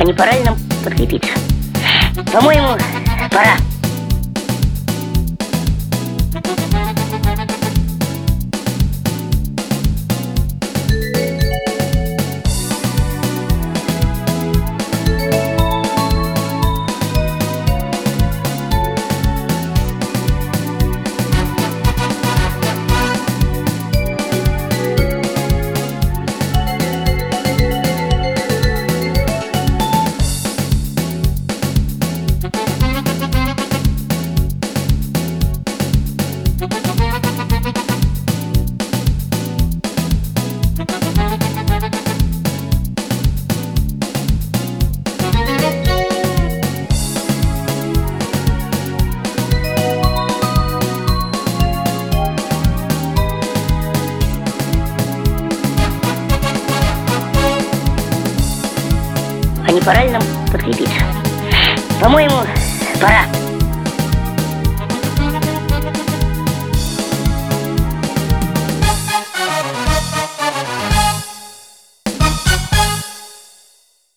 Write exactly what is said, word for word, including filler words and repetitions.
А не пора ли нам подкрепиться? По-моему, пора. А не пора ли нам подкрепиться? По-моему, пора.